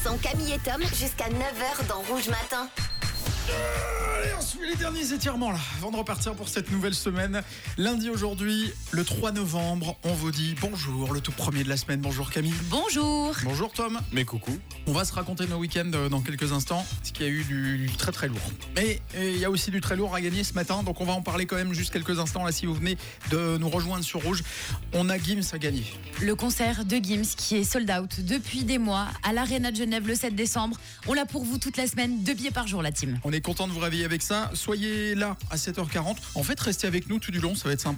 sont Camille et Tom jusqu'à 9h dans Rouge Matin. Allez, on suit les derniers étirements là, avant de repartir pour cette nouvelle semaine. Lundi aujourd'hui, le 3 novembre, on vous dit bonjour, le tout premier de la semaine. Bonjour Camille. Bonjour. Bonjour Tom. Mais coucou. On va se raconter nos week-ends dans quelques instants, parce qu'il y a eu du très très lourd. Mais il y a aussi du très lourd à gagner ce matin, donc on va en parler quand même juste quelques instants là si vous venez de nous rejoindre sur Rouge. On a Gims à gagner. Le concert de Gims qui est sold out depuis des mois à l'Arena de Genève le 7 décembre. On l'a pour vous toute la semaine, 2 billets par jour la team. On est content de vous réveiller avec ça. Soyez là à 7h40. En fait, restez avec nous tout du long, ça va être sympa.